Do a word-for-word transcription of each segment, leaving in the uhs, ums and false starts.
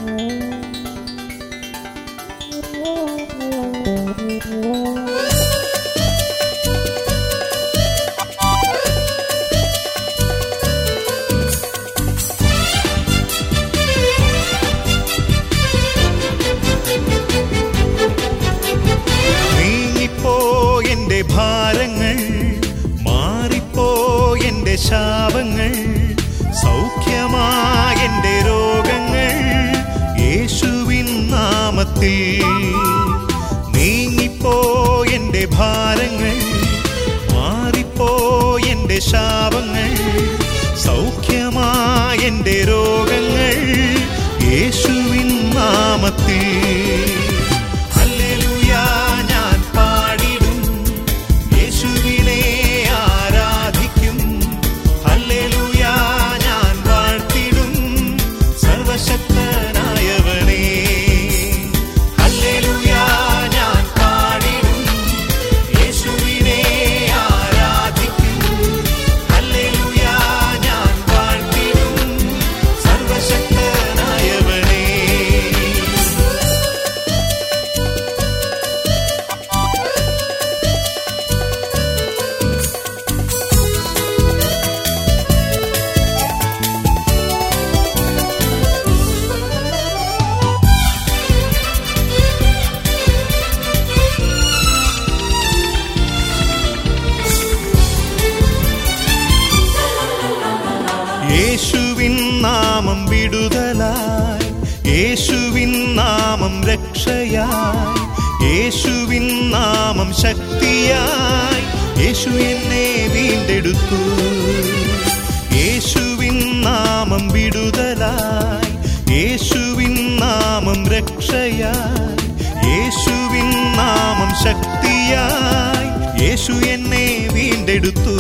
ഭാരങ്ങൾ മാറിപ്പോ എന്റെ ശാപങ്ങൾ സൗഖ്യമായെന്റെ രോഗങ്ങൾ യേശുവിൻ നാമത്തിൽ നീങ്ങിപ്പോ എന്റെ ഭാരങ്ങൾ മാറിപ്പോ എന്റെ ശാപങ്ങൾ സൗഖ്യമായെന്റെ രോഗങ്ങൾ യേശുവിൻ നാമത്തിൽ യേശുവിൻ നാമം വിടുതലായി യേശുവിൻ നാമം രക്ഷയായി യേശുവിൻ നാമം ശക്തിയായി യേശു എന്നെ വീണ്ടെടുത്തു യേശുവിൻ നാമം വിടുതലായി യേശുവിൻ നാമം രക്ഷയായി യേശുവിൻ നാമം ശക്തിയായി യേശു എന്നെ വീണ്ടെടുത്തു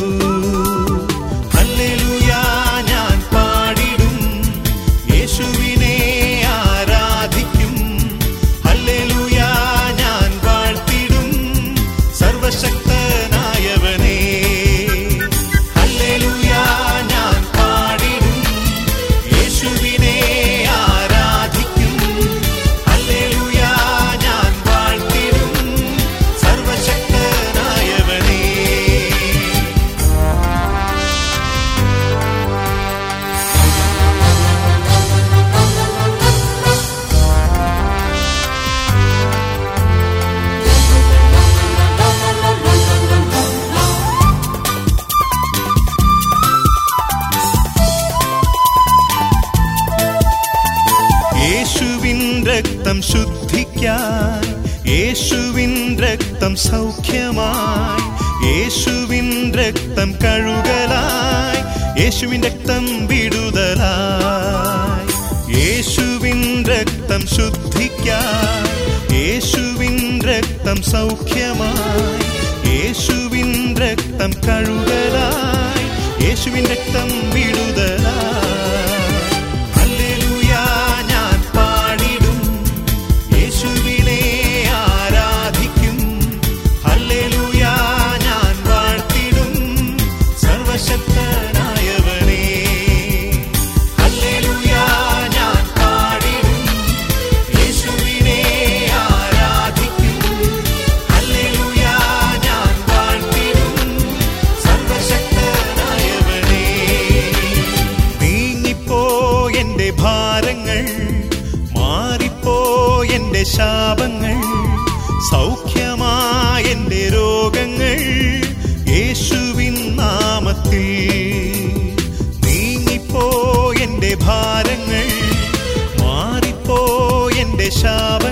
യേശുവിൻ രക്തം ശുദ്ധിക്കായി യേശുവിൻ രക്തം സൗഖ്യമായി യേശുവിൻ രക്തം കഴുകലായി യേശുവിൻ രക്തം വിടുതലായി യേശുവിൻ രക്തം ശുദ്ധിക്കായി യേശുവിൻ രക്തം സൗഖ്യമായി യേശുവിൻ രക്തം കഴുകലായി യേശുവിൻ രക്തം വിടുതലായി ഭാരങ്ങൾ മാറിപ്പോ എന്റെ ശാപങ്ങൾ സൗഖ്യമായെന്റെ രോഗങ്ങൾ യേശുവിൻ നാമത്തിൽ നീങ്ങിപ്പോ എന്റെ ഭാരങ്ങൾ മാറിപ്പോ എന്റെ ശാപങ്ങൾ